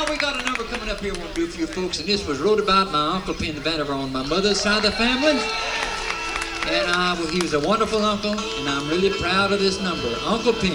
Now we got a number coming up here I want to do for you folks, and this was wrote about my Uncle Pen Vandiver on my mother's side of the family. And he was a wonderful uncle, and I'm really proud of this number, Uncle Pen.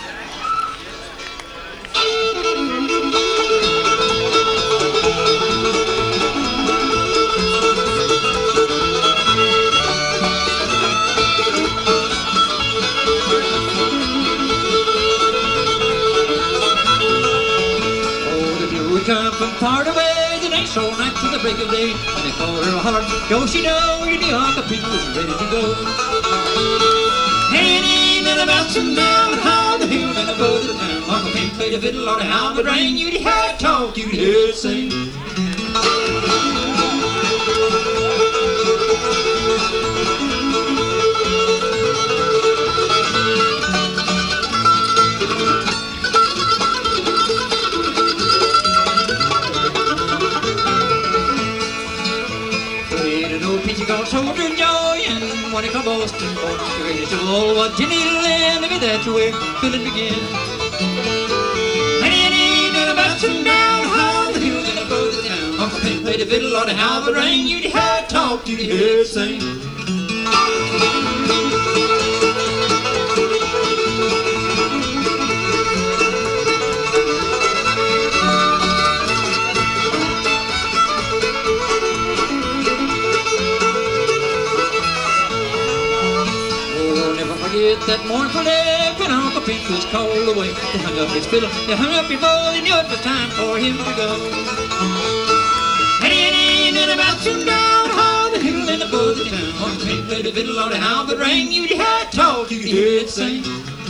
Come from far away, the night all night till the break of day. When they call her hard, go she know, you knew Uncle Pen was ready to go. Heading in the mountain down, how the hill and above the town. Uncle Pen played a fiddle on a how it rang. You'd hear it talk, you'd hear it sing. Soldier Joy and one called Boston Boy. The greatest of all was Jenny Lynn. Look at that, where feeling begin. And he did about some down home, the hill and above the town. Uncle Pen played a fiddle on a how it rang. You'd hear it talk, you'd hear it sing. That mournful day when Uncle Pen was called away. They hung up his fiddle, they hung up his bow. They knew it was time for him to go. And he ended about soon down on the hill and above the town. Uncle Pen played a fiddle on the how it rang. You'd hear it talk, you'd hear it sing.